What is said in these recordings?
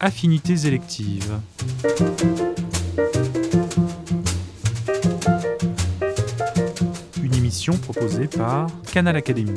Affinités électives. Une émission proposée par Canal Académie.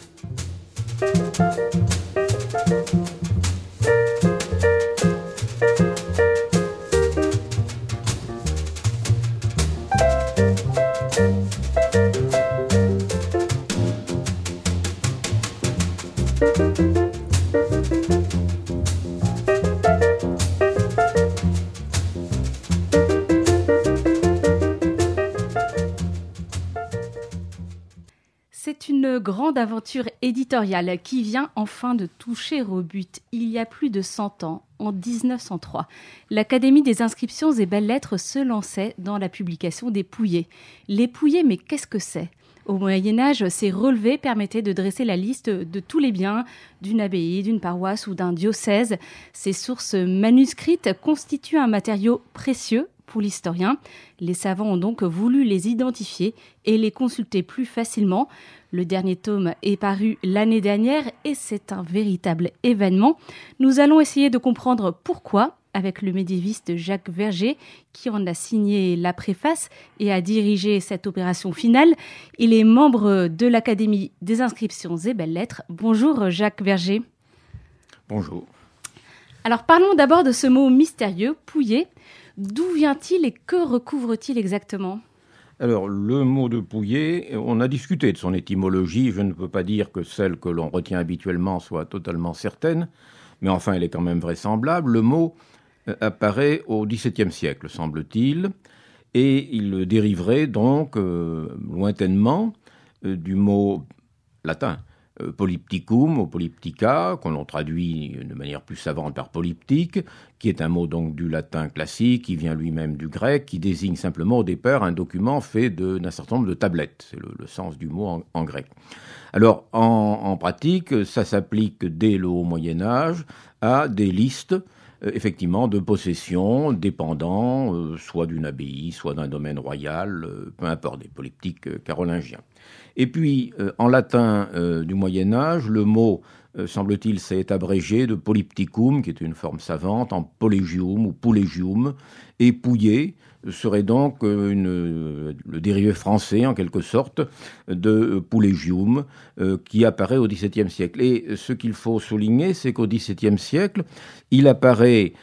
C'est une grande aventure éditoriale qui vient enfin de toucher au but. Il y a plus de 100 ans, en 1903, l'Académie des inscriptions et belles-lettres se lançait dans la publication des Pouillés. Les Pouillés, mais qu'est-ce que c'est ? Au Moyen-Âge, ces relevés permettaient de dresser la liste de tous les biens d'une abbaye, d'une paroisse ou d'un diocèse. Ces sources manuscrites constituent un matériau précieux pour l'historien. Les savants ont donc voulu les identifier et les consulter plus facilement. Le dernier tome est paru l'année dernière et c'est un véritable événement. Nous allons essayer de comprendre pourquoi avec le médiéviste Jacques Verger, qui en a signé la préface et a dirigé cette opération finale. Il est membre de l'Académie des inscriptions et belles-lettres. Bonjour Jacques Verger. Bonjour. Alors parlons d'abord de ce mot mystérieux, pouillé. D'où vient-il et que recouvre-t-il exactement ? Alors, le mot de pouillé, on a discuté de son étymologie. Je ne peux pas dire que celle que l'on retient habituellement soit totalement certaine, mais enfin, elle est quand même vraisemblable. Le mot apparaît au XVIIe siècle, semble-t-il, et il dériverait donc lointainement du mot latin polypticum ou polyptica, qu'on traduit de manière plus savante par polyptique, qui est un mot donc du latin classique, qui vient lui-même du grec, qui désigne simplement au départ un document fait d'un certain nombre de tablettes. C'est le sens du mot en grec. Alors, en pratique, ça s'applique dès le haut Moyen-Âge à des listes effectivement de possessions dépendant soit d'une abbaye, soit d'un domaine royal, peu importe, des polyptiques carolingiens. Et puis, en latin du Moyen-Âge, le mot, semble-t-il, s'est abrégé de polypticum, qui est une forme savante, en polegium ou poulegium, et pouillé serait donc le dérivé français, en quelque sorte, de poulegium, qui apparaît au XVIIe siècle. Et ce qu'il faut souligner, c'est qu'au XVIIe siècle, il apparaît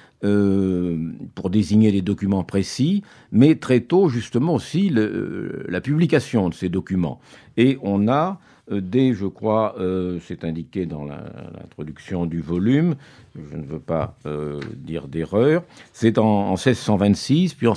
pour désigner des documents précis, mais très tôt, justement, aussi la publication de ces documents. Et on a, dès, je crois, c'est indiqué dans l'introduction du volume, je ne veux pas dire d'erreur, c'est en 1626, puis en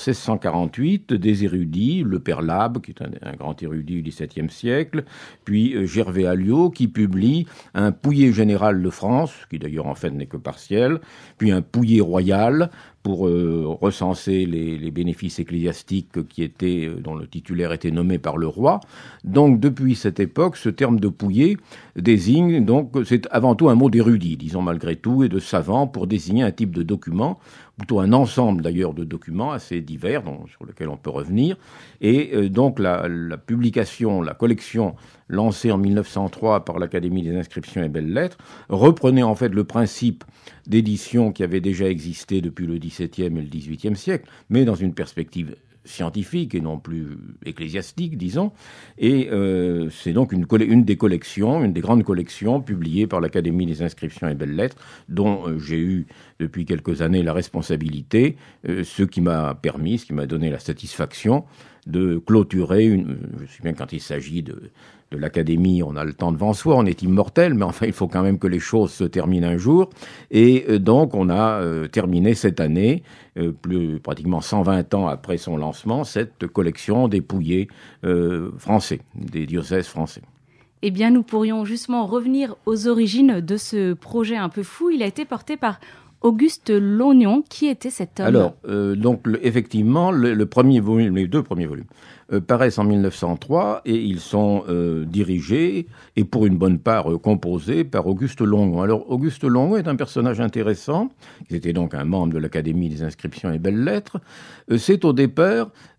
1648, des érudits, le père Labre, qui est un grand érudit du XVIIe siècle, puis Gervais Alliot, qui publie un pouillé général de France, qui d'ailleurs en fait n'est que partiel, puis un pouillé royal, pour recenser les bénéfices ecclésiastiques dont le titulaire était nommé par le roi. Donc, depuis cette époque, ce terme de pouillé désigne, donc, c'est avant tout un mot d'érudit, disons malgré tout, et de savant pour désigner un type de document, plutôt un ensemble d'ailleurs de documents assez divers, sur lesquels on peut revenir. Et donc, la publication, la collection lancée en 1903 par l'Académie des inscriptions et belles-lettres, reprenait en fait le principe d'édition qui avait déjà existé depuis le XVIIe et le XVIIIe siècle, mais dans une perspective scientifique et non plus ecclésiastique, disons. Et c'est donc une des grandes collections publiées par l'Académie des inscriptions et belles-lettres, dont j'ai eu depuis quelques années la responsabilité, ce qui m'a donné la satisfaction de clôturer je sais bien quand il s'agit de l'Académie, on a le temps devant soi, on est immortel, mais enfin, il faut quand même que les choses se terminent un jour. Et donc, on a terminé cette année, pratiquement 120 ans après son lancement, cette collection des pouillés français, des diocèses français. Eh bien, nous pourrions justement revenir aux origines de ce projet un peu fou. Il a été porté par Auguste Longnon. Qui était cet homme ? Alors, donc, effectivement, les deux premiers volumes paraissent en 1903 et ils sont dirigés et pour une bonne part composés par Auguste Longnon. Alors, Auguste Longnon est un personnage intéressant. Il était donc un membre de l'Académie des inscriptions et belles-lettres. C'est au départ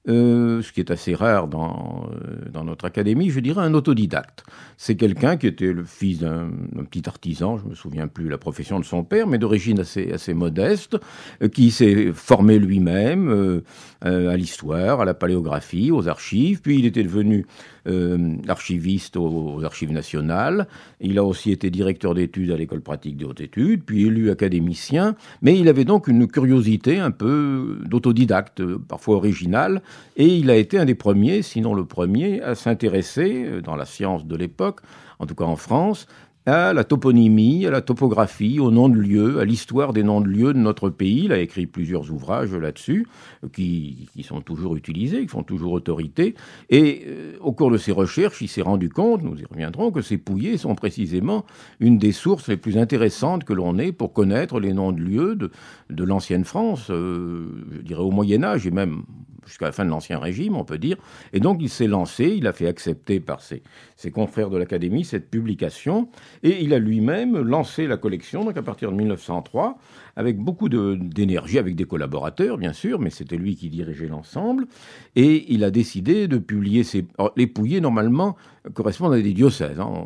ce qui est assez rare dans notre académie, je dirais un autodidacte. C'est quelqu'un qui était le fils d'un petit artisan, je me souviens plus la profession de son père, mais d'origine assez modeste, qui s'est formé lui-même à l'histoire, à la paléographie, aux archives, puis il était devenu archiviste aux Archives nationales. Il a aussi été directeur d'études à l'École pratique des hautes études, puis élu académicien, mais il avait donc une curiosité un peu d'autodidacte, parfois originale, et il a été un des premiers, sinon le premier, à s'intéresser, dans la science de l'époque, en tout cas en France, à la toponymie, à la topographie, aux noms de lieux, à l'histoire des noms de lieux de notre pays. Il a écrit plusieurs ouvrages là-dessus, qui sont toujours utilisés, qui font toujours autorité. Et au cours de ses recherches, il s'est rendu compte, nous y reviendrons, que ces pouillés sont précisément une des sources les plus intéressantes que l'on ait pour connaître les noms de lieux de l'ancienne France, je dirais au Moyen-Âge, et même jusqu'à la fin de l'Ancien Régime, on peut dire. Et donc, il s'est lancé, il a fait accepter par ses confrères de l'Académie cette publication, et il a lui-même lancé la collection, donc à partir de 1903, avec beaucoup d'énergie, avec des collaborateurs, bien sûr, mais c'était lui qui dirigeait l'ensemble, et il a décidé de publier les pouillés, normalement, correspondent à des diocèses. Hein.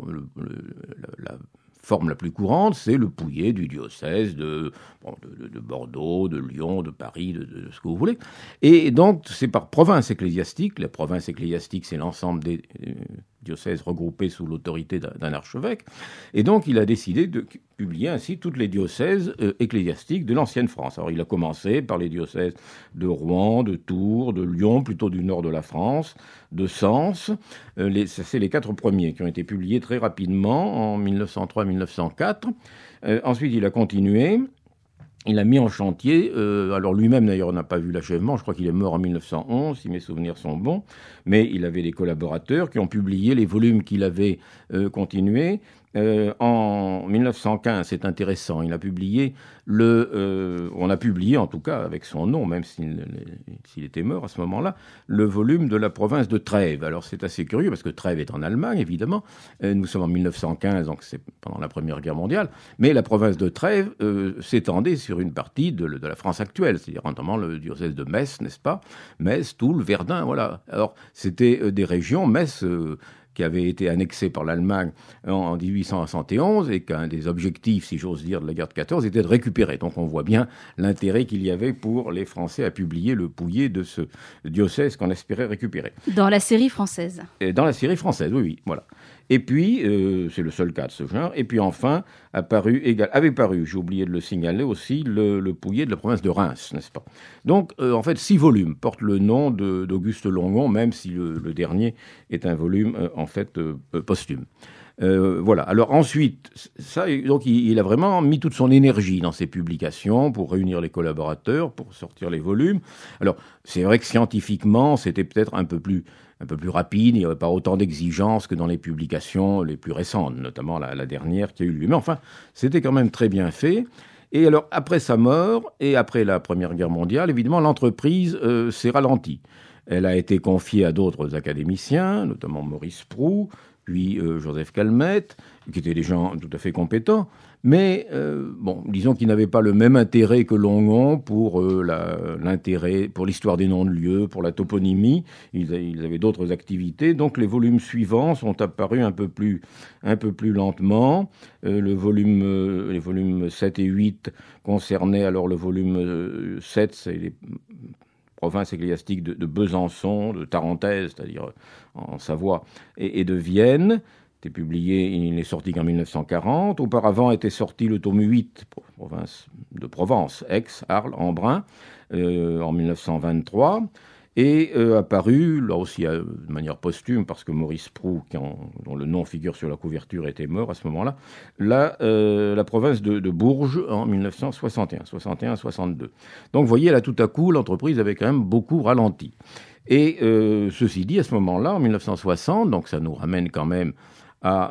La forme la plus courante, c'est le pouillé du diocèse de Bordeaux, de Lyon, de Paris, de ce que vous voulez. Et donc, c'est par province ecclésiastique. La province ecclésiastique, c'est l'ensemble des diocèses regroupés sous l'autorité d'un archevêque. Et donc, il a décidé de publier ainsi toutes les diocèses ecclésiastiques de l'ancienne France. Alors, il a commencé par les diocèses de Rouen, de Tours, de Lyon, plutôt du nord de la France, de Sens. C'est les 4 premiers qui ont été publiés très rapidement en 1903-1904. Ensuite, il a continué. Il a mis en chantier, alors lui-même d'ailleurs n'a pas vu l'achèvement, je crois qu'il est mort en 1911, si mes souvenirs sont bons, mais il avait des collaborateurs qui ont publié les volumes qu'il avait continués. En 1915, c'est intéressant, il a publié on a publié en tout cas avec son nom, même s'il était mort à ce moment-là, le volume de la province de Trèves. Alors c'est assez curieux parce que Trèves est en Allemagne évidemment, nous sommes en 1915, donc c'est pendant la Première Guerre mondiale, mais la province de Trèves s'étendait sur une partie de la France actuelle, c'est-à-dire notamment le diocèse de Metz, n'est-ce pas? Metz, Toul, Verdun, voilà. Alors c'était des régions, Metz qui avait été annexé par l'Allemagne en 1871 et qu'un des objectifs, si j'ose dire, de la guerre de 14 était de récupérer. Donc on voit bien l'intérêt qu'il y avait pour les Français à publier le pouillé de ce diocèse qu'on espérait récupérer. Dans la série française. Dans la série française, oui, voilà. Et puis, c'est le seul cas de ce genre, et puis enfin, avait paru, j'ai oublié de le signaler aussi, le pouillé de la province de Reims, n'est-ce pas? Donc, en fait, 6 volumes portent le nom d'Auguste Longon, même si le dernier est un volume, en fait, posthume. Voilà. Alors ensuite, donc il a vraiment mis toute son énergie dans ses publications pour réunir les collaborateurs, pour sortir les volumes. Alors, c'est vrai que scientifiquement, c'était peut-être un peu plus rapide, il n'y avait pas autant d'exigences que dans les publications les plus récentes, notamment la dernière qui a eu lieu. Mais enfin, c'était quand même très bien fait. Et alors, après sa mort et après la Première Guerre mondiale, évidemment, l'entreprise s'est ralentie. Elle a été confiée à d'autres académiciens, notamment Maurice Proulx, puis Joseph Calmette, qui étaient des gens tout à fait compétents, mais disons qu'ils n'avaient pas le même intérêt que Longon pour l'intérêt pour l'histoire des noms de lieux, pour la toponymie. Ils avaient d'autres activités, donc les volumes suivants sont apparus un peu plus lentement. Les volumes 7 et 8 concernaient alors le volume 7, c'est les provinces ecclésiastiques de Besançon, de Tarentaise, c'est-à-dire en Savoie, et de Vienne. C'était publié, il n'est sorti qu'en 1940. Auparavant était sorti le tome 8, province de Provence, Aix, Arles, Embrun, en 1923. Et apparu, là aussi de manière posthume, parce que Maurice Proulx, dont le nom figure sur la couverture, était mort à ce moment-là, la province de Bourges en 1961-62. Donc vous voyez, là tout à coup, l'entreprise avait quand même beaucoup ralenti. Et ceci dit, à ce moment-là, en 1960, donc ça nous ramène quand même à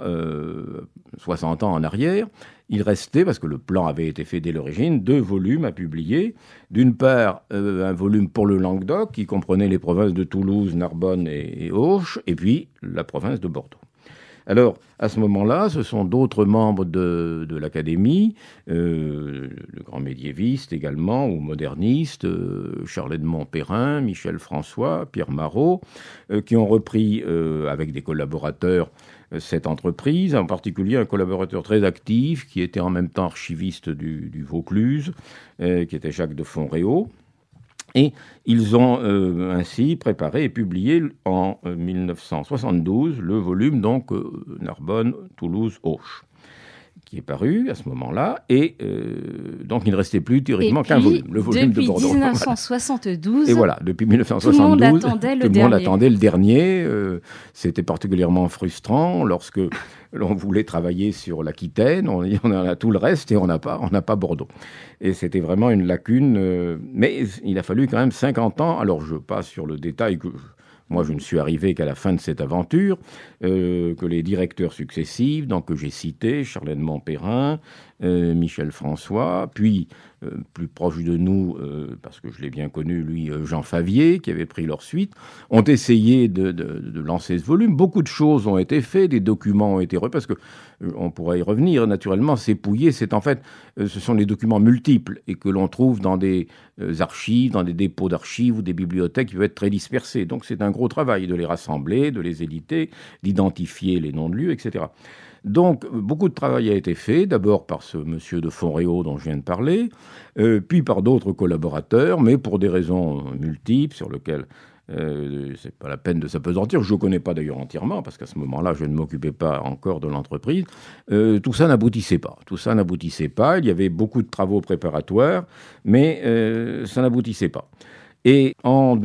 60 ans en arrière, il restait, parce que le plan avait été fait dès l'origine, 2 volumes à publier. D'une part, un volume pour le Languedoc, qui comprenait les provinces de Toulouse, Narbonne et Auch, et puis la province de Bordeaux. Alors, à ce moment-là, ce sont d'autres membres de l'Académie, le grand médiéviste également, ou moderniste, Charles-Edmond Perrin, Michel François, Pierre Marot, qui ont repris, avec des collaborateurs, cette entreprise, en particulier un collaborateur très actif, qui était en même temps archiviste du Vaucluse, qui était Jacques de Fonréau. Et ils ont ainsi préparé et publié en 1972 le volume donc Narbonne, Toulouse, Auch, qui est paru à ce moment-là. Et donc il ne restait plus théoriquement qu'un volume, le volume de Bordeaux. Depuis 1972. Et voilà, depuis 1972, tout le monde attendait le dernier. C'était particulièrement frustrant lorsque l'on voulait travailler sur l'Aquitaine, on a tout le reste et on n'a pas Bordeaux. Et c'était vraiment une lacune, mais il a fallu quand même 50 ans. Alors je passe sur le détail que moi je ne suis arrivé qu'à la fin de cette aventure, que les directeurs successifs, donc que j'ai cités, Charles-Edmond Perrin, Michel François, puis plus proche de nous, parce que je l'ai bien connu, lui, Jean Favier, qui avait pris leur suite, ont essayé de lancer ce volume. Beaucoup de choses ont été faites, des documents ont été parce que on pourrait y revenir, naturellement, c'est Pouillet, c'est en fait, ce sont des documents multiples et que l'on trouve dans des archives, dans des dépôts d'archives ou des bibliothèques qui peuvent être très dispersées. Donc c'est un gros travail de les rassembler, de les éditer, d'identifier les noms de lieux, etc. Donc, beaucoup de travail a été fait, d'abord par ce monsieur de Fonréau dont je viens de parler, puis par d'autres collaborateurs, mais pour des raisons multiples sur lesquelles c'est pas la peine de s'apesantir. Je ne connais pas d'ailleurs entièrement, parce qu'à ce moment-là, je ne m'occupais pas encore de l'entreprise. Tout ça n'aboutissait pas. Il y avait beaucoup de travaux préparatoires, mais ça n'aboutissait pas. Et en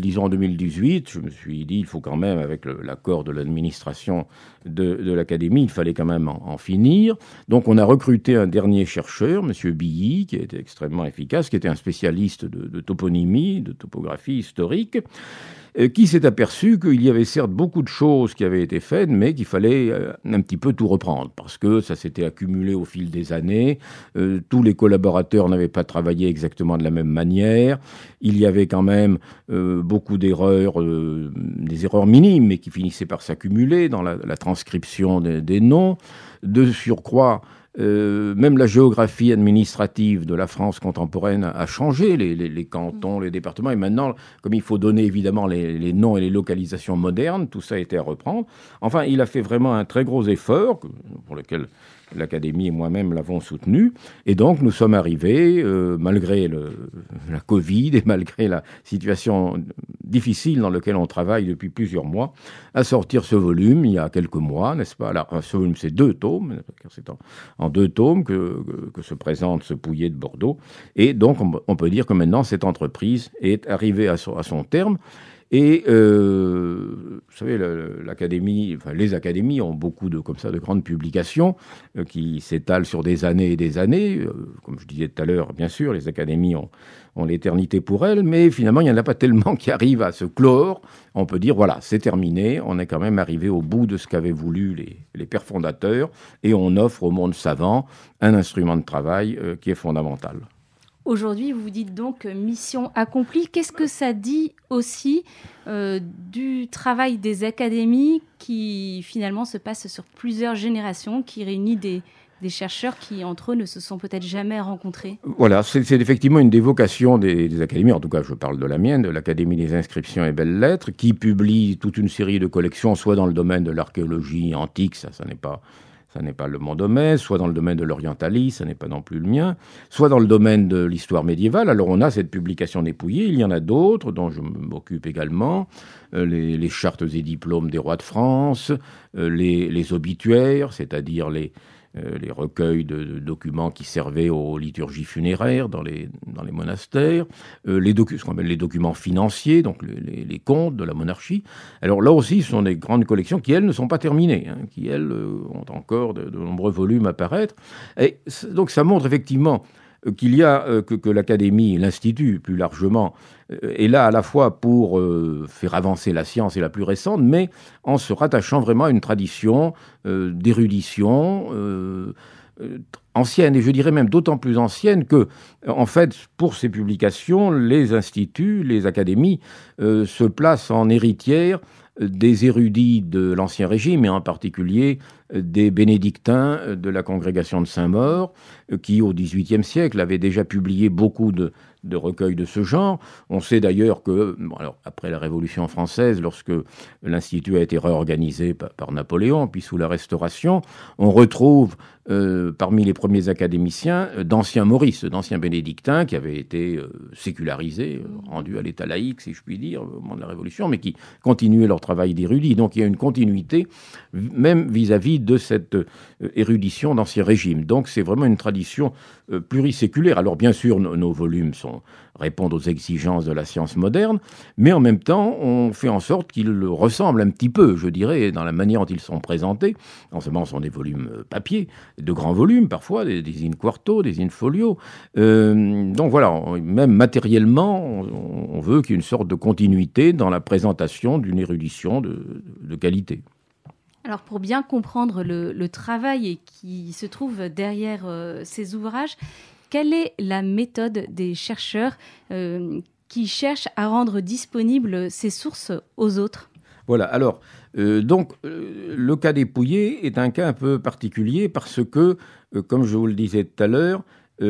2018, je me suis dit, il faut quand même, avec l'accord de l'administration de l'Académie, il fallait quand même en finir. Donc on a recruté un dernier chercheur, M. Billy, qui a été extrêmement efficace, qui était un spécialiste de toponymie, de topographie historique, qui s'est aperçu qu'il y avait certes beaucoup de choses qui avaient été faites, mais qu'il fallait un petit peu tout reprendre, parce que ça s'était accumulé au fil des années. Tous les collaborateurs n'avaient pas travaillé exactement de la même manière. Il y avait quand même beaucoup d'erreurs, des erreurs minimes, mais qui finissaient par s'accumuler dans la transcription des noms. De surcroît, même la géographie administrative de la France contemporaine a changé, les cantons, les départements, et maintenant, comme il faut donner évidemment les noms et les localisations modernes, tout ça a été à reprendre. Enfin, il a fait vraiment un très gros effort, pour lequel l'Académie et moi-même l'avons soutenu, et donc nous sommes arrivés, malgré la Covid et malgré la situation difficile dans laquelle on travaille depuis plusieurs mois, à sortir ce volume il y a quelques mois, n'est-ce pas? Alors, ce volume, c'est 2 tomes, c'est en 2 tomes que se présente ce Pouillet de Bordeaux, et donc on peut dire que maintenant cette entreprise est arrivée à son terme. Et vous savez, l'Académie, enfin, les académies ont beaucoup de grandes publications qui s'étalent sur des années et des années. Comme je disais tout à l'heure, bien sûr, les académies ont l'éternité pour elles, mais finalement, il n'y en a pas tellement qui arrivent à se clore. On peut dire, voilà, c'est terminé, on est quand même arrivé au bout de ce qu'avaient voulu les pères fondateurs, et on offre au monde savant un instrument de travail qui est fondamental. Aujourd'hui, vous dites donc mission accomplie. Qu'est-ce que ça dit aussi du travail des académies qui finalement se passe sur plusieurs générations, qui réunit des chercheurs qui, entre eux, ne se sont peut-être jamais rencontrés? Voilà, c'est effectivement une des vocations des académies, en tout cas je parle de la mienne, de l'Académie des inscriptions et belles-lettres, qui publie toute une série de collections, soit dans le domaine de l'archéologie antique, ça n'est pas mon domaine, soit dans le domaine de l'orientalisme, ça n'est pas non plus le mien, soit dans le domaine de l'histoire médiévale. Alors on a cette publication des Pouillets, il y en a d'autres dont je m'occupe également, les chartes et diplômes des rois de France, les obituaires, c'est-à-dire les recueils de documents qui servaient aux liturgies funéraires dans les monastères, ce qu'on appelle les documents financiers, donc les comptes de la monarchie. Alors là aussi, ce sont des grandes collections qui, elles, ne sont pas terminées, qui, elles, ont encore de nombreux volumes à paraître. Et donc ça montre effectivement qu'il y a que l'Académie, l'Institut plus largement, est là à la fois pour faire avancer la science et la plus récente, mais en se rattachant vraiment à une tradition d'érudition ancienne, et je dirais même d'autant plus ancienne que, en fait, pour ces publications, les instituts, les académies se placent en héritières des érudits de l'Ancien Régime, et en particulier des bénédictins de la congrégation de Saint-Maur, qui au XVIIIe siècle avaient déjà publié beaucoup de recueils de ce genre. On sait d'ailleurs que, alors, après la Révolution française, lorsque l'Institut a été réorganisé par Napoléon, puis sous la Restauration, on retrouve parmi les premiers académiciens d'anciens mauristes, d'anciens bénédictins qui avaient été sécularisés, rendus à l'état laïque, si je puis dire, au moment de la Révolution, mais qui continuaient leur travail d'érudit. Donc il y a une continuité, même vis-à-vis de cette érudition d'Ancien Régime. Donc c'est vraiment une tradition pluriséculaire. Alors bien sûr, nos volumes répondent aux exigences de la science moderne, mais en même temps, on fait en sorte qu'ils ressemblent un petit peu, je dirais, dans la manière dont ils sont présentés. Non seulement ce sont des volumes papier, de grands volumes parfois, des in-quarto, des in-folio. Donc voilà, même matériellement, on veut qu'il y ait une sorte de continuité dans la présentation d'une érudition de qualité. Alors pour bien comprendre le travail qui se trouve derrière ces ouvrages, quelle est la méthode des chercheurs qui cherchent à rendre disponibles ces sources aux autres ? Voilà, alors, le cas des Pouillés est un cas un peu particulier parce que, comme je vous le disais tout à l'heure,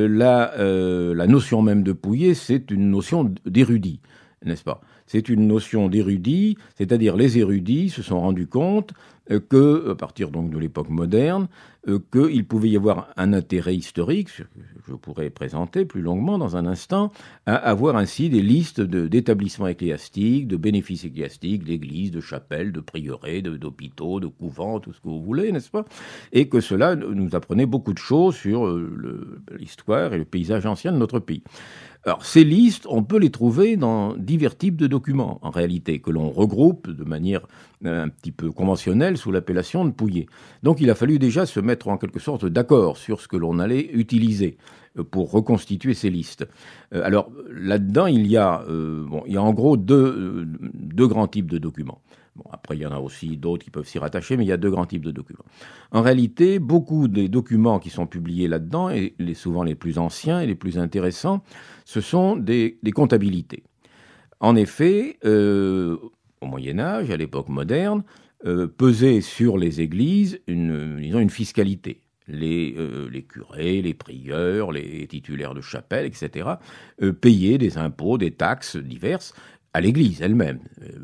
la notion même de Pouillé, c'est une notion d'érudit, n'est-ce pas ? C'est une notion d'érudit, c'est-à-dire les érudits se sont rendus compte que, à partir donc de l'époque moderne, qu'il pouvait y avoir un intérêt historique, je pourrais présenter plus longuement dans un instant, à avoir ainsi des listes d'établissements ecclésiastiques, de bénéfices ecclésiastiques, d'églises, de chapelles, de prieurés, d'hôpitaux, de couvents, tout ce que vous voulez, n'est-ce pas ? Et que cela nous apprenait beaucoup de choses sur l'histoire et le paysage ancien de notre pays. Alors, ces listes, on peut les trouver dans divers types de documents, en réalité, que l'on regroupe de manière un petit peu conventionnelle sous l'appellation de Pouillé. Donc, il a fallu déjà se mettre en quelque sorte d'accord sur ce que l'on allait utiliser pour reconstituer ces listes. Alors, là-dedans, il y a en gros deux grands types de documents. Bon, après, il y en a aussi d'autres qui peuvent s'y rattacher, mais il y a deux grands types de documents. En réalité, beaucoup des documents qui sont publiés là-dedans, et souvent les plus anciens et les plus intéressants, ce sont des comptabilités. En effet, au Moyen-Âge, à l'époque moderne, pesait sur les églises une fiscalité. Les curés, les prieurs, les titulaires de chapelle, etc., payaient des impôts, des taxes diverses à l'église elle-même.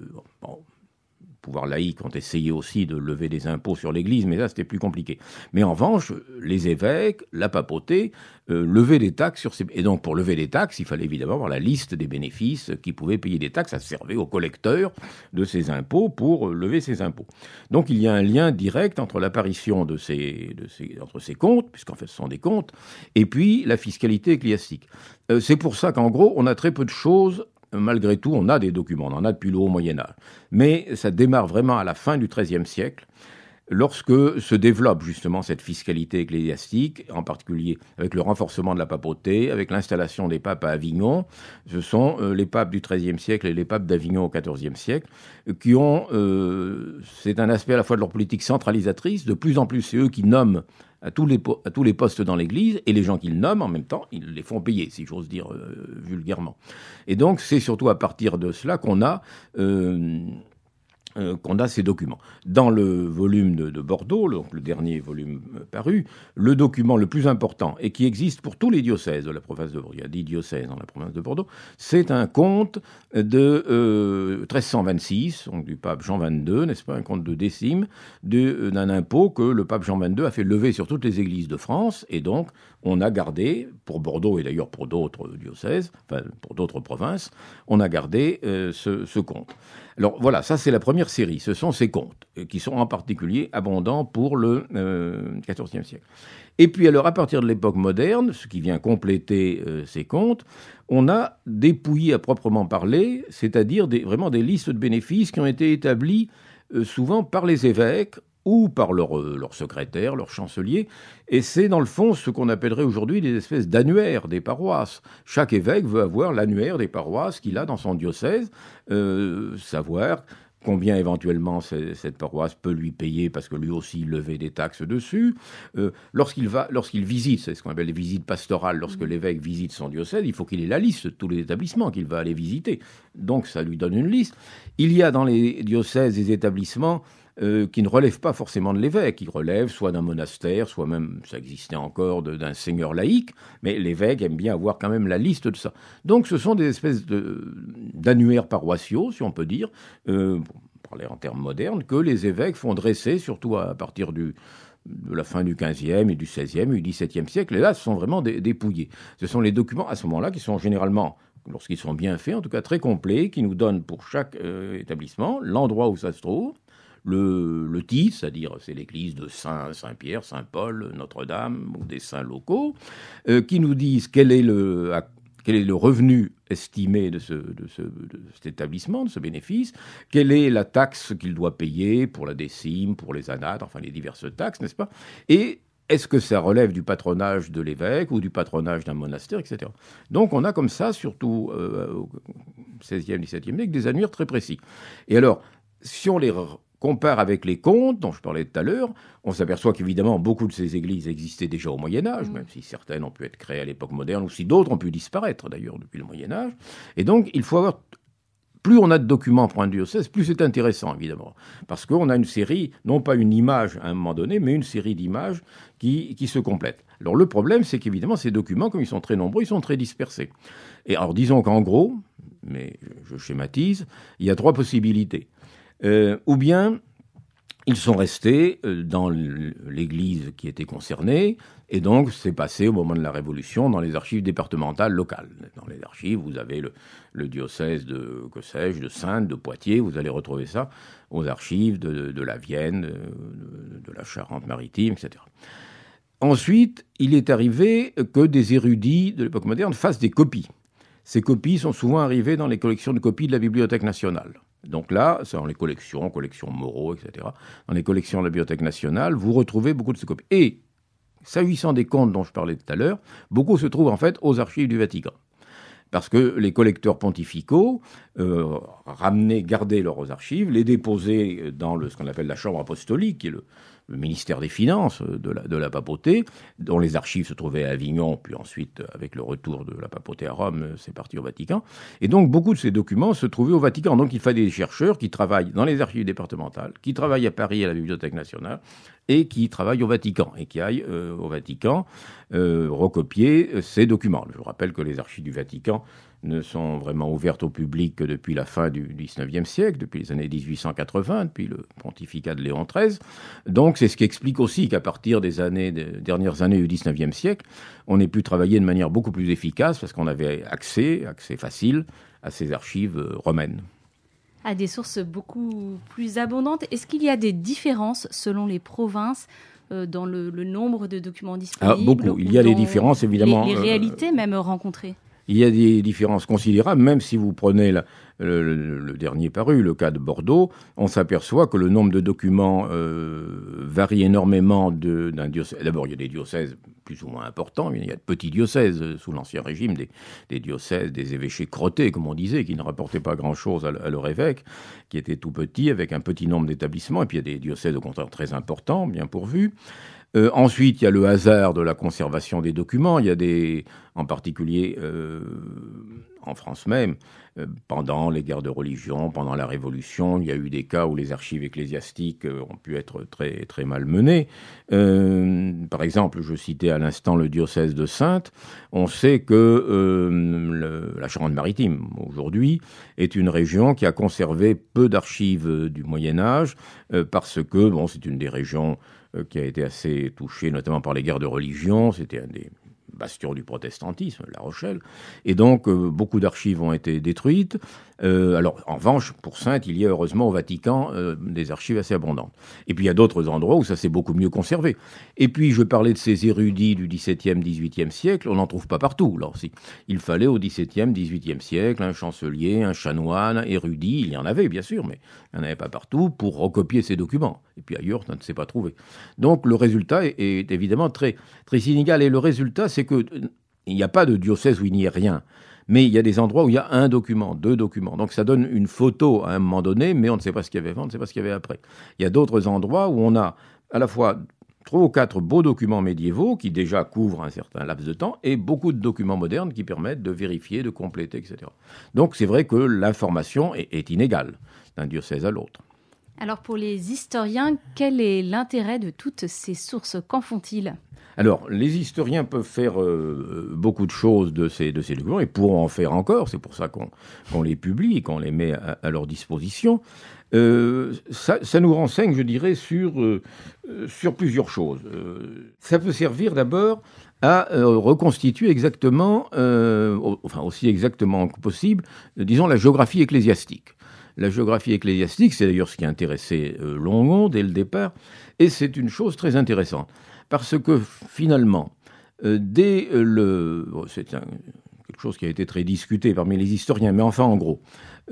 Pouvoirs laïcs ont essayé aussi de lever des impôts sur l'Église, mais là, c'était plus compliqué. Mais en revanche, les évêques, la papauté, levaient des taxes sur ces... Et donc, pour lever des taxes, il fallait évidemment avoir la liste des bénéfices qui pouvaient payer des taxes. Ça servait aux collecteurs de ces impôts pour lever ces impôts. Donc, il y a un lien direct entre l'apparition entre ces comptes, puisqu'en fait, ce sont des comptes, et puis la fiscalité ecclésiastique. C'est pour ça qu'en gros, on a très peu de choses. Malgré tout, on a des documents, on en a depuis le haut Moyen-Âge. Mais ça démarre vraiment à la fin du XIIIe siècle, lorsque se développe justement cette fiscalité ecclésiastique, en particulier avec le renforcement de la papauté, avec l'installation des papes à Avignon. Ce sont les papes du XIIIe siècle et les papes d'Avignon au XIVe siècle qui ont... c'est un aspect à la fois de leur politique centralisatrice. De plus en plus, c'est eux qui nomment à tous les postes dans l'Église, et les gens qu'ils nomment, en même temps, ils les font payer, si j'ose dire vulgairement. Et donc, c'est surtout à partir de cela qu'on a ces documents. Dans le volume de Bordeaux, donc le dernier volume paru, le document le plus important, et qui existe pour tous les diocèses de la province de Bordeaux, il y a 10 diocèses dans la province de Bordeaux, c'est un compte de 1326, donc du pape Jean XXII, n'est-ce pas, un compte de décime, d'un impôt que le pape Jean XXII a fait lever sur toutes les églises de France, et donc on a gardé, pour Bordeaux et d'ailleurs pour d'autres diocèses, enfin pour d'autres provinces, on a gardé ce compte. Alors voilà, ça c'est la première série, ce sont ces comptes, qui sont en particulier abondants pour le XIVe siècle. Et puis alors à partir de l'époque moderne, ce qui vient compléter ces comptes, on a des pouillis à proprement parler, c'est-à-dire vraiment des listes de bénéfices qui ont été établies souvent par les évêques, ou par leur secrétaire, leur chancelier, et c'est dans le fond ce qu'on appellerait aujourd'hui des espèces d'annuaires des paroisses. Chaque évêque veut avoir l'annuaire des paroisses qu'il a dans son diocèse, savoir combien éventuellement cette paroisse peut lui payer, parce que lui aussi il levait des taxes dessus. Lorsqu'il visite, c'est ce qu'on appelle les visites pastorales, lorsque l'évêque visite son diocèse, il faut qu'il ait la liste de tous les établissements qu'il va aller visiter. Donc ça lui donne une liste. Il y a dans les diocèses des établissements qui ne relèvent pas forcément de l'évêque, qui relèvent soit d'un monastère, soit même, ça existait encore, d'un seigneur laïque, mais l'évêque aime bien avoir quand même la liste de ça. Donc ce sont des espèces d'annuaires paroissiaux, si on peut dire, pour parler en termes modernes, que les évêques font dresser, surtout à partir de la fin du XVe et du XVIe et du XVIIe siècle. Et là, ce sont vraiment des dépouillés. Ce sont les documents, à ce moment-là, qui sont généralement, lorsqu'ils sont bien faits, en tout cas très complets, qui nous donnent pour chaque établissement l'endroit où ça se trouve, le titre, c'est-à-dire c'est l'église de Saint-Pierre, Saint-Paul, Notre-Dame, ou des saints locaux, qui nous disent quel est le revenu estimé de cet établissement, de ce bénéfice, quelle est la taxe qu'il doit payer pour la décime, pour les anates, enfin les diverses taxes, n'est-ce pas? Et est-ce que ça relève du patronage de l'évêque ou du patronage d'un monastère, etc. Donc on a comme ça, surtout au XVIe, XVIIe siècle, des annuaires très précis. Et alors, si on les compare avec les comptes dont je parlais tout à l'heure, on s'aperçoit qu'évidemment beaucoup de ces églises existaient déjà au Moyen-Âge, même si certaines ont pu être créées à l'époque moderne, ou si d'autres ont pu disparaître d'ailleurs depuis le Moyen-Âge. Et donc il faut avoir... Plus on a de documents pour un diocèse, plus c'est intéressant, évidemment. Parce qu'on a une série, non pas une image à un moment donné, mais une série d'images qui se complètent. Alors le problème, c'est qu'évidemment, ces documents, comme ils sont très nombreux, ils sont très dispersés. Et alors disons qu'en gros, mais je schématise, il y a 3 possibilités. Ou bien ils sont restés dans l'église qui était concernée, et donc c'est passé au moment de la Révolution dans les archives départementales locales. Dans les archives, vous avez le diocèse de, que sais-je, de Saintes, de Poitiers, vous allez retrouver ça aux archives de la Vienne, de la Charente-Maritime, etc. Ensuite, il est arrivé que des érudits de l'époque moderne fassent des copies. Ces copies sont souvent arrivées dans les collections de copies de la Bibliothèque nationale. Donc là, c'est dans les collections Moreau, etc. Dans les collections de la Bibliothèque nationale, vous retrouvez beaucoup de ces copies. Et, s'agissant des comptes dont je parlais tout à l'heure, beaucoup se trouvent en fait aux archives du Vatican. Parce que les collecteurs pontificaux gardaient leurs archives, les déposaient dans ce qu'on appelle la chambre apostolique, qui est le ministère des Finances de la papauté, dont les archives se trouvaient à Avignon, puis ensuite, avec le retour de la papauté à Rome, c'est parti au Vatican. Et donc, beaucoup de ces documents se trouvaient au Vatican. Donc, il fallait des chercheurs qui travaillent dans les archives départementales, qui travaillent à Paris à la Bibliothèque nationale, et qui travaillent au Vatican, et qui aillent au Vatican recopier ces documents. Je vous rappelle que les archives du Vatican ne sont vraiment ouvertes au public que depuis la fin du XIXe siècle, depuis les années 1880, depuis le pontificat de Léon XIII. Donc c'est ce qui explique aussi qu'à partir des dernières années du XIXe siècle, on ait pu travailler de manière beaucoup plus efficace parce qu'on avait accès facile à ces archives romaines. À des sources beaucoup plus abondantes. Est-ce qu'il y a des différences selon les provinces dans le nombre de documents disponibles? Beaucoup. Il y a des différences, évidemment. Les réalités même rencontrées. Il y a des différences considérables, même si vous prenez le dernier paru, le cas de Bordeaux, on s'aperçoit que le nombre de documents varie énormément d'un diocèse. D'abord, il y a des diocèses plus ou moins importants, il y a de petits diocèses sous l'Ancien Régime, des diocèses, des évêchés crottés, comme on disait, qui ne rapportaient pas grand-chose à leur évêque, qui étaient tout petits, avec un petit nombre d'établissements, et puis il y a des diocèses au contraire très importants, bien pourvus. Ensuite, il y a le hasard de la conservation des documents. Il y a en particulier en France même, pendant les guerres de religion, pendant la Révolution, il y a eu des cas où les archives ecclésiastiques ont pu être très, très mal menées. Par exemple, je citais à l'instant le diocèse de Saintes. On sait que la Charente-Maritime, aujourd'hui, est une région qui a conservé peu d'archives du Moyen-Âge, parce que, c'est une des régions qui a été assez touché notamment par les guerres de religion. C'était un des bastions du protestantisme, La Rochelle. Et donc, beaucoup d'archives ont été détruites. Alors, en revanche, pour Saintes, il y a heureusement au Vatican des archives assez abondantes. Et puis, il y a d'autres endroits où ça s'est beaucoup mieux conservé. Et puis, je parlais de ces érudits du XVIIe, XVIIIe siècle. On n'en trouve pas partout, là aussi. Il fallait au XVIIe, XVIIIe siècle un chancelier, un chanoine, érudit. Il y en avait, bien sûr, mais il n'y en avait pas partout pour recopier ces documents. Et puis ailleurs, ça ne s'est pas trouvé. Donc, le résultat est évidemment très, très inégal. Et le résultat, c'est qu'il n'y a pas de diocèse où il n'y ait rien. Mais il y a des endroits où il y a un document, 2 documents. Donc ça donne une photo à un moment donné, mais on ne sait pas ce qu'il y avait avant, on ne sait pas ce qu'il y avait après. Il y a d'autres endroits où on a à la fois 3 ou 4 beaux documents médiévaux qui déjà couvrent un certain laps de temps et beaucoup de documents modernes qui permettent de vérifier, de compléter, etc. Donc c'est vrai que l'information est inégale d'un diocèse à l'autre. Alors pour les historiens, quel est l'intérêt de toutes ces sources? Qu'en font-ils? Alors, les historiens peuvent faire beaucoup de choses de ces documents et pourront en faire encore. C'est pour ça qu'on les publie, qu'on les met à leur disposition. Ça nous renseigne, je dirais, sur plusieurs choses. Ça peut servir d'abord à reconstituer exactement, enfin aussi exactement que possible, disons, la géographie ecclésiastique. La géographie ecclésiastique, c'est d'ailleurs ce qui a intéressé Longon dès le départ, et c'est une chose très intéressante. Parce que finalement, c'est quelque chose qui a été très discuté parmi les historiens, mais enfin en gros,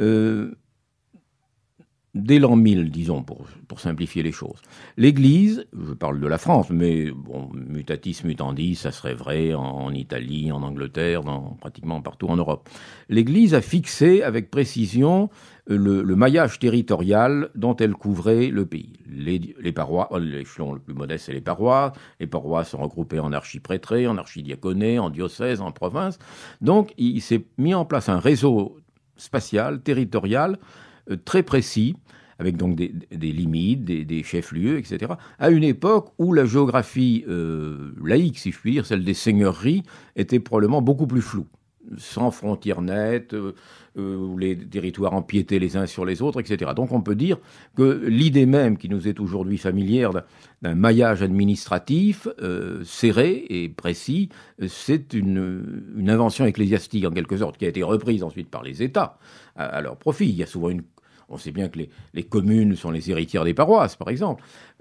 dès l'an 1000, disons, pour simplifier les choses, l'Église, je parle de la France, mais bon, mutatis mutandis, ça serait vrai en Italie, en Angleterre, pratiquement partout en Europe. L'Église a fixé avec précision le maillage territorial dont elle couvrait le pays. Les paroisses, l'échelon le plus modeste, c'est les paroisses. Les paroisses sont regroupées en archiprêtrés, en archidiaconés, en diocèses, en provinces. Donc, il s'est mis en place un réseau spatial, territorial, très précis, avec donc des limites, des chefs-lieux, etc., à une époque où la géographie laïque, si je puis dire, celle des seigneuries, était probablement beaucoup plus floue, sans frontières nettes, où les territoires empiétaient les uns sur les autres, etc. Donc on peut dire que l'idée même qui nous est aujourd'hui familière d'un maillage administratif serré et précis, c'est une invention ecclésiastique en quelque sorte, qui a été reprise ensuite par les États à leur profit. Il y a souvent on sait bien que les communes sont les héritières des paroisses, par exemple.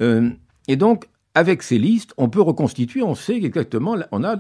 Et donc, avec ces listes, on peut reconstituer, on sait exactement, on a,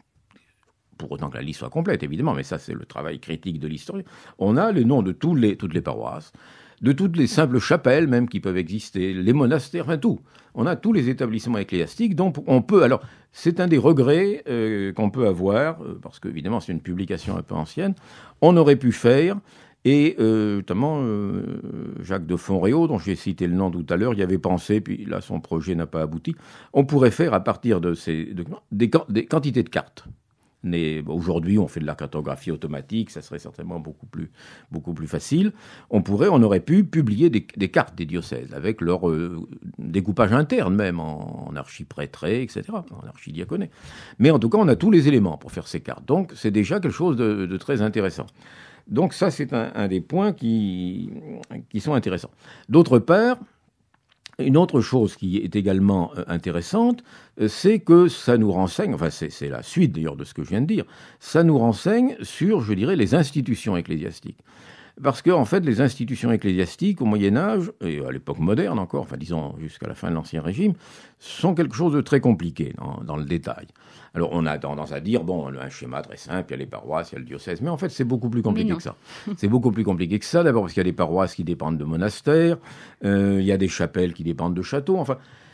pour autant que la liste soit complète, évidemment, mais ça, c'est le travail critique de l'historien, on a les noms de toutes les paroisses, de toutes les simples chapelles même qui peuvent exister, les monastères, enfin tout. On a tous les établissements ecclésiastiques, donc on peut... Alors, c'est un des regrets qu'on peut avoir, parce qu'évidemment, c'est une publication un peu ancienne, on aurait pu faire... Et notamment Jacques de Fonréau, dont j'ai cité le nom tout à l'heure, y avait pensé, puis là son projet n'a pas abouti. On pourrait faire à partir de ces documents des quantités de cartes. Mais aujourd'hui, on fait de la cartographie automatique, ça serait certainement beaucoup plus facile. On aurait pu publier des cartes des diocèses avec leur découpage interne même en archiprêtrés, etc., en archidiaconés. Mais en tout cas, on a tous les éléments pour faire ces cartes. Donc, c'est déjà quelque chose de très intéressant. Donc ça, c'est un des points qui sont intéressants. D'autre part, une autre chose qui est également intéressante, c'est que ça nous renseigne, enfin c'est la suite d'ailleurs de ce que je viens de dire, ça nous renseigne sur, je dirais, les institutions ecclésiastiques. Parce que, en fait, les institutions ecclésiastiques, au Moyen-Âge, et à l'époque moderne encore, enfin disons jusqu'à la fin de l'Ancien Régime, sont quelque chose de très compliqué dans le détail. Alors, on a tendance à dire, bon, un schéma très simple, il y a les paroisses, il y a le diocèse, mais en fait, c'est beaucoup plus compliqué que ça. C'est beaucoup plus compliqué que ça, d'abord parce qu'il y a des paroisses qui dépendent de monastères, il y a des chapelles qui dépendent de châteaux, enfin...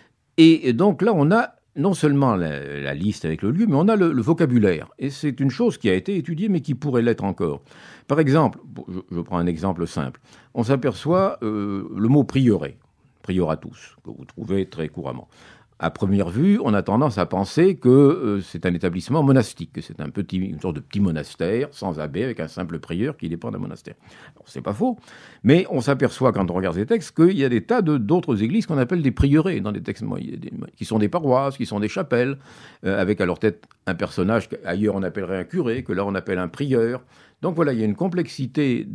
Et donc là, on a non seulement la liste avec le lieu, mais on a le vocabulaire. Et c'est une chose qui a été étudiée, mais qui pourrait l'être encore. Par exemple, je prends un exemple simple. On s'aperçoit le mot prieuré, prioratus, que vous trouvez très couramment. À première vue, on a tendance à penser que c'est un établissement monastique, que c'est une sorte de petit monastère, sans abbé, avec un simple prieur qui dépend d'un monastère. Alors, c'est pas faux, mais on s'aperçoit, quand on regarde ces textes, qu'il y a des tas d'autres églises qu'on appelle des prieurés, dans des textes qui sont des paroisses, qui sont des chapelles, avec à leur tête un personnage qu'ailleurs on appellerait un curé, que là on appelle un prieur. Donc voilà, il y a une complexité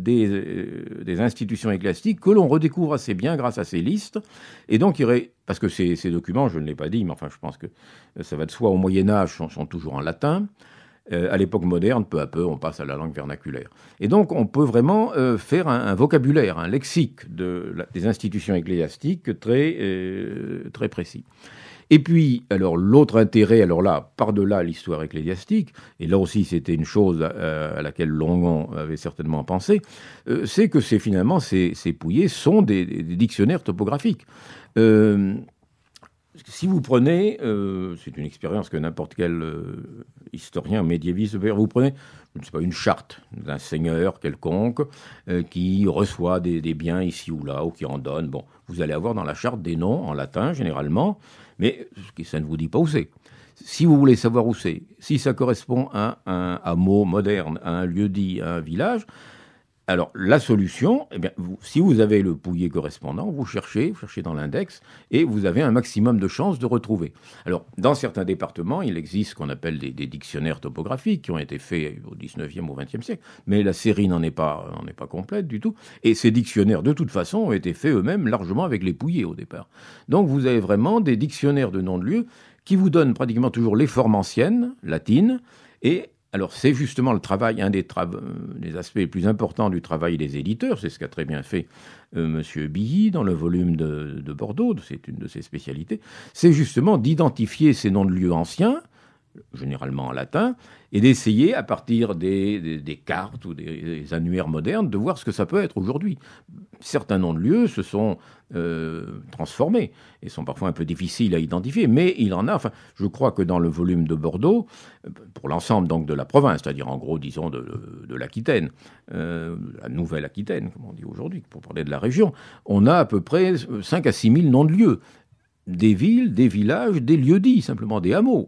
des institutions ecclésiastiques que l'on redécouvre assez bien grâce à ces listes. Et donc, parce que ces documents, je ne l'ai pas dit, mais enfin, je pense que ça va de soi, au Moyen-Âge, sont toujours en latin. À l'époque moderne, peu à peu, on passe à la langue vernaculaire. Et donc, on peut vraiment faire un vocabulaire, un lexique des institutions ecclésiastiques très précis. Et puis, alors, l'autre intérêt, alors là, par-delà l'histoire ecclésiastique, et là aussi c'était une chose à laquelle Longon avait certainement pensé, c'est que finalement, ces pouillés sont des dictionnaires topographiques. Si vous prenez, c'est une expérience que n'importe quel historien médiéviste peut faire, vous prenez, je ne sais pas, une charte d'un seigneur quelconque qui reçoit des biens ici ou là, ou qui en donne. Bon, vous allez avoir dans la charte des noms en latin généralement, mais ça ne vous dit pas où c'est. Si vous voulez savoir où c'est, si ça correspond à un hameau moderne, à un lieu-dit, à un village, alors la solution, eh bien, si vous avez le Pouillé correspondant, vous cherchez dans l'index, et vous avez un maximum de chances de retrouver. Alors, dans certains départements, il existe ce qu'on appelle des dictionnaires topographiques qui ont été faits au 19e ou 20e siècle, mais la série n'en est pas complète du tout. Et ces dictionnaires, de toute façon, ont été faits eux-mêmes largement avec les Pouillés au départ. Donc, vous avez vraiment des dictionnaires de noms de lieux qui vous donnent pratiquement toujours les formes anciennes, latines, et alors c'est justement le travail, un des aspects les plus importants du travail des éditeurs, c'est ce qu'a très bien fait Monsieur Billy dans le volume de Bordeaux, c'est une de ses spécialités, c'est justement d'identifier ces noms de lieux anciens, généralement en latin, et d'essayer, à partir des cartes ou des annuaires modernes, de voir ce que ça peut être aujourd'hui. Certains noms de lieux se sont transformés et sont parfois un peu difficiles à identifier, mais il en a, enfin, je crois que dans le volume de Bordeaux, pour l'ensemble donc de la province, c'est-à-dire en gros, disons, de l'Aquitaine, la Nouvelle-Aquitaine, comme on dit aujourd'hui, pour parler de la région, on a à peu près 5 à 6 000 noms de lieux. Des villes, des villages, des lieux-dits, simplement des hameaux.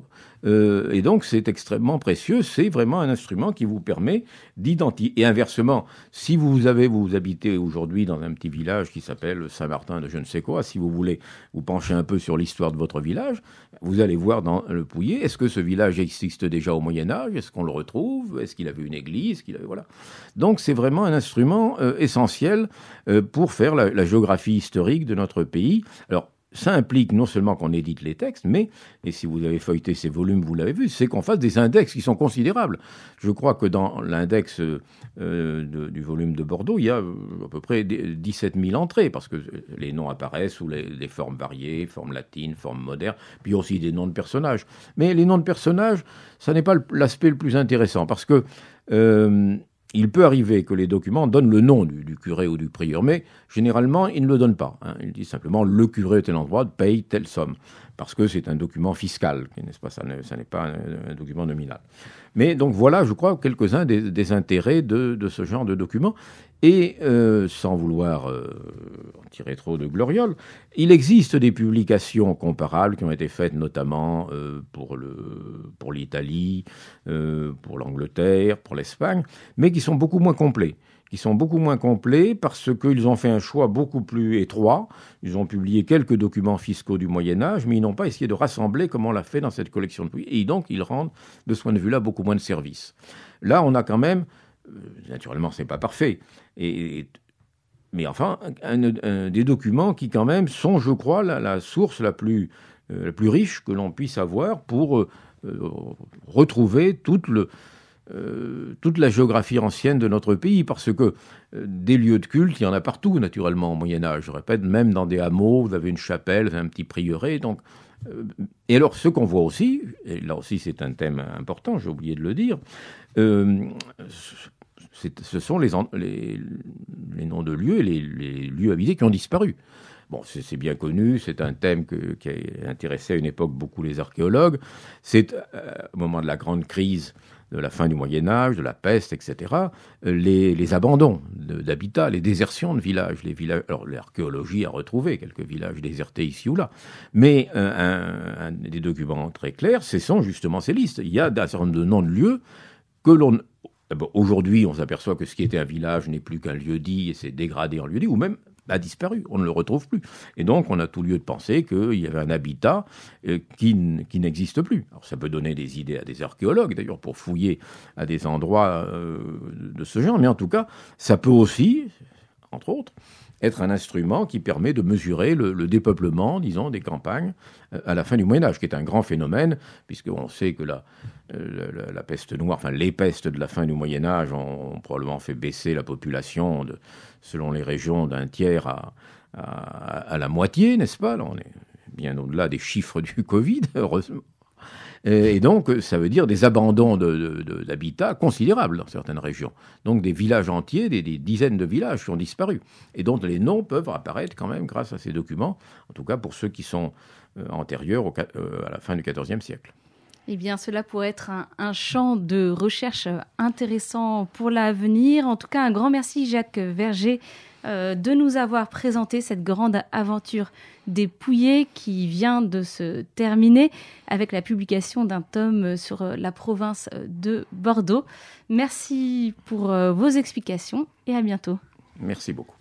Et donc, c'est extrêmement précieux. C'est vraiment un instrument qui vous permet d'identifier. Et inversement, si vous habitez aujourd'hui dans un petit village qui s'appelle Saint-Martin de je ne sais quoi, si vous voulez vous pencher un peu sur l'histoire de votre village, vous allez voir dans le Pouillé, est-ce que ce village existe déjà au Moyen-Âge? Est-ce qu'on le retrouve? Est-ce qu'il avait une église? Voilà. Donc, c'est vraiment un instrument essentiel pour faire la géographie historique de notre pays. Alors, ça implique non seulement qu'on édite les textes, mais, et si vous avez feuilleté ces volumes, vous l'avez vu, c'est qu'on fasse des index qui sont considérables. Je crois que dans l'index du volume de Bordeaux, il y a à peu près 17 000 entrées, parce que les noms apparaissent sous les formes variées, formes latines, formes modernes, puis aussi des noms de personnages. Mais les noms de personnages, ça n'est pas l'aspect le plus intéressant, parce que il peut arriver que les documents donnent le nom du curé ou du prieur, mais généralement, ils ne le donnent pas. Ils disent simplement « le curé de tel endroit paye telle somme », parce que c'est un document fiscal, n'est-ce pas ? Ça n'est pas un document nominal. Mais donc voilà, je crois, quelques-uns des intérêts de ce genre de documents. Et sans vouloir en tirer trop de gloriole, il existe des publications comparables qui ont été faites notamment pour l'Italie, pour l'Angleterre, pour l'Espagne, mais qui sont beaucoup moins complets. Parce qu'ils ont fait un choix beaucoup plus étroit. Ils ont publié quelques documents fiscaux du Moyen-Âge, mais ils n'ont pas essayé de rassembler comme on l'a fait dans cette collection de Pouillé. Et donc, ils rendent, de ce point de vue-là, beaucoup moins de services. Là, on a quand même, naturellement, ce n'est pas parfait, mais enfin, des documents qui, quand même, sont, je crois, la source la plus riche que l'on puisse avoir pour retrouver toute la géographie ancienne de notre pays, parce que des lieux de culte, il y en a partout, naturellement, au Moyen-Âge. Je répète, même dans des hameaux, vous avez une chapelle, vous avez un petit prieuré. Donc, et alors, ce qu'on voit aussi, et là aussi c'est un thème important, j'ai oublié de le dire, ce sont les noms de lieux et les lieux habités qui ont disparu. Bon, c'est bien connu, c'est un thème qui a intéressé à une époque beaucoup les archéologues. C'est au moment de la grande crise de la fin du Moyen-Âge, de la peste, etc., les abandons d'habitat, les désertions de villages. Alors, l'archéologie a retrouvé quelques villages désertés ici ou là, mais des documents très clairs, ce sont justement ces listes. Il y a un certain nombre de noms de lieux que l'on... Aujourd'hui, on s'aperçoit que ce qui était un village n'est plus qu'un lieu-dit et s'est dégradé en lieu-dit, ou même a disparu, on ne le retrouve plus. Et donc, on a tout lieu de penser qu'il y avait un habitat qui n'existe plus. Alors, ça peut donner des idées à des archéologues, d'ailleurs, pour fouiller à des endroits de ce genre, mais en tout cas, ça peut aussi, entre autres, être un instrument qui permet de mesurer le dépeuplement, disons, des campagnes à la fin du Moyen-Âge, qui est un grand phénomène, puisqu'on sait que la peste noire, enfin les pestes de la fin du Moyen-Âge ont probablement fait baisser la population, selon les régions, d'un tiers à la moitié, n'est-ce pas ? Là, on est bien au-delà des chiffres du Covid, heureusement. Et donc, ça veut dire des abandons d'habitats considérables dans certaines régions. Donc, des villages entiers, des dizaines de villages qui ont disparu, et dont les noms peuvent apparaître quand même grâce à ces documents, en tout cas pour ceux qui sont antérieurs à la fin du XIVe siècle. Eh bien, cela pourrait être un champ de recherche intéressant pour l'avenir. En tout cas, un grand merci, Jacques Verger, de nous avoir présenté cette grande aventure des Pouillés qui vient de se terminer avec la publication d'un tome sur la province de Bordeaux. Merci pour vos explications et à bientôt. Merci beaucoup.